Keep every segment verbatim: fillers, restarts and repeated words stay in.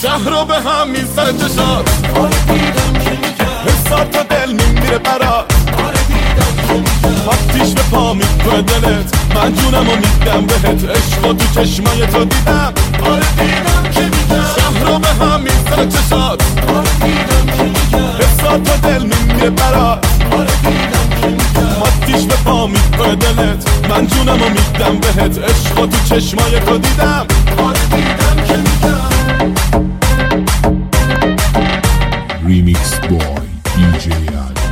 شهر رو به هم میزنه چشات. آره دیدم که میگم حسات تا دل میمیره برات. آره دیدم که میگم آتیش به پا میکنه دلت، من جونم و میدم بهت. عشق تو چشمای تو دیدم. آره دیدم که میگم شهر رو به هم میزنه چشات. آره دیدم که میگم حسات تا دل میمیره برات. آره دیدم که میگم آتیش به پا میکنه دلت، من جونم و میدم بهت. عشق تو چشمای تو دیدم. آره دیدم که میگم Remix Boy دی جی Ali.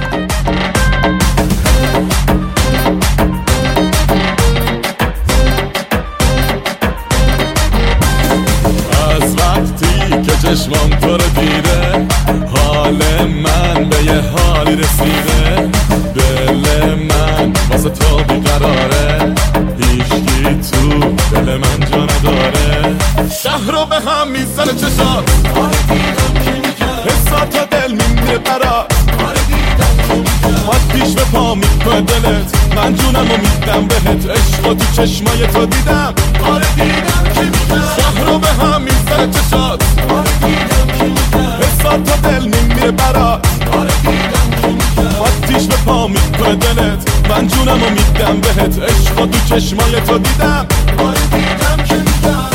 از وقتی که چشمام تو رو دیده، حال من به یه حالی رسیده. دل من واسه تو بیقراره، هیچکی تو دل من جا نداره. شهر رو به هم میزنه چشات. آره دیدم که میگم حسات تا دل میمیره برات. آره دیدم که میگم آتیش به پا میکنه دلت، من جونم و میدم بهت. عشق تو چشمای تو دیدم. آره دیدم که میگم شهر رو به هم میزنه چشات. آره دیدم که میگم حسات تا دل میمیره برات. آره دیدم که میگم آتیش به پا میکنه دلت، من جونم و میدم بهت. عشق تو چشمای تو دیدم. آره دیدم که میگم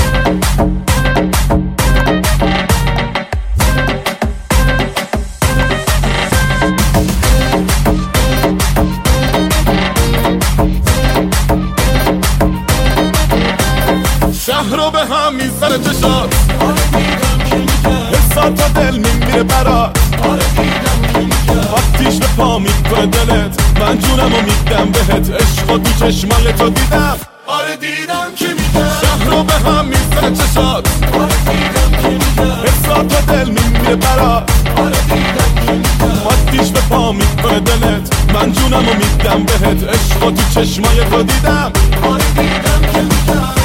شهر رو به هم میزنه چشات. آره دیدم که میگم حسات تا دل میمیره برات. آره دیدم که میگم آتیش به پا میکنه دلت، من جونم و میدم بهت. عشق تو چشمای تو دیدم. آره دیدم که میگم شهر رو به هم میزنه چشات. آره دیدم که میگم حسات تا دل میمیره برات. آره دیدم که میگم آتیش به پا میکنه دلت، من جونم و میدم بهت. عشق تو چشمای تو دیدم. آره دیدم که میگم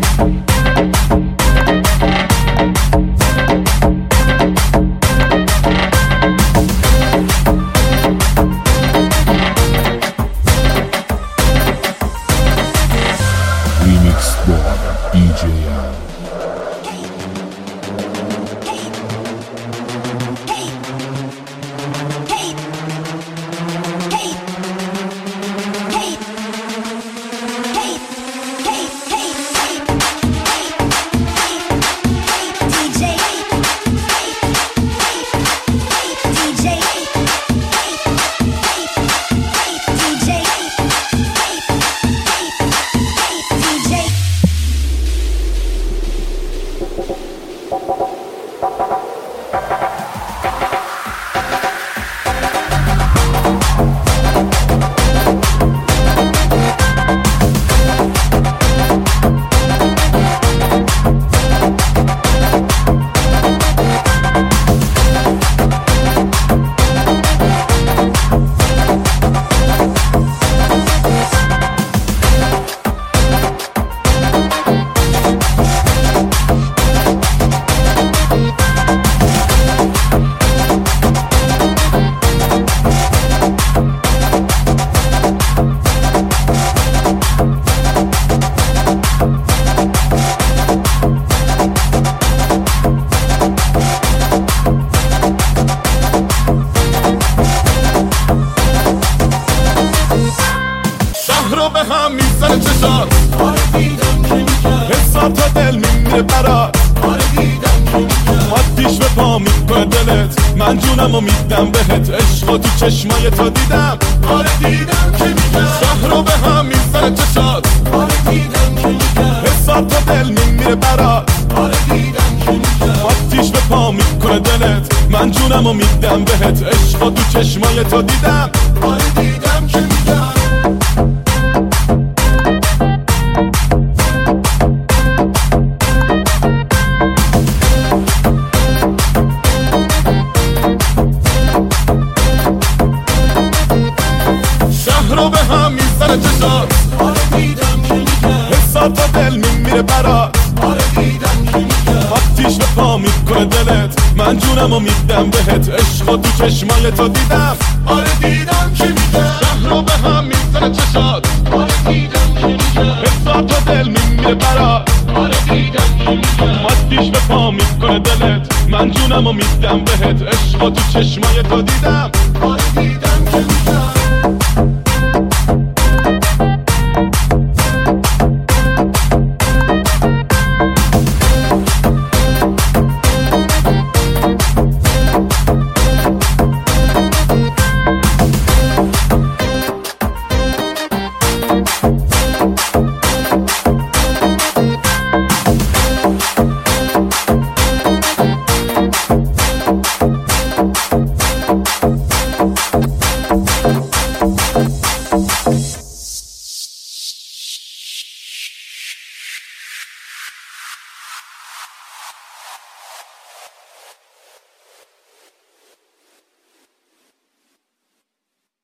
Remix Boy دی جی Ali. به هم میزنه چشات. آره دیدم که میگم حسات تا دل میمیره برات. آره دیدم که میگم آتیش به پا میکنه دلت، من جونم و میدم بهت. عشق تو چشمای تو دیدم. آره دیدم که میگم شهر رو به هم میزنه چشات. آره دیدم که میگم حسات تا دل میمیره برات. آره دیدم که میگم آتیش به پا میکنه دلت، من جونم و میدم بهت. عشق تو چشمای تو دیدم. آره دیدم که میگم شهر رو به هم میزنه چشات. آره دیدم که میگم حسات تا دل میمیره برات. آره دیدم که میگم آتیش به پا میکنه دلت، من جونم و میدم بهت. عشق تو چشمای تو دیدم. آره دیدم که میگم شهر رو به هم میزنه چشات. آره دیدم که میگم حسات تا دل میمیره برات. آره دیدم که میگم آتیش به پا میکنه دلت، من جونمو میدم بهت، عشقا تو چشمای تو دیدم. آره دیدم که میگم